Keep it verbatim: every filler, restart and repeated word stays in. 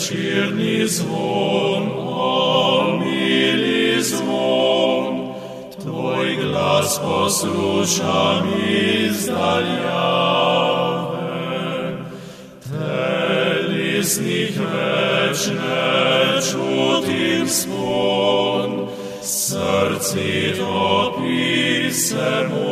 večírny zvon, a milý zvon, Tvoj glas poslúcham izdaliave. Teli z nich večné čutým spon, srdci topí se mu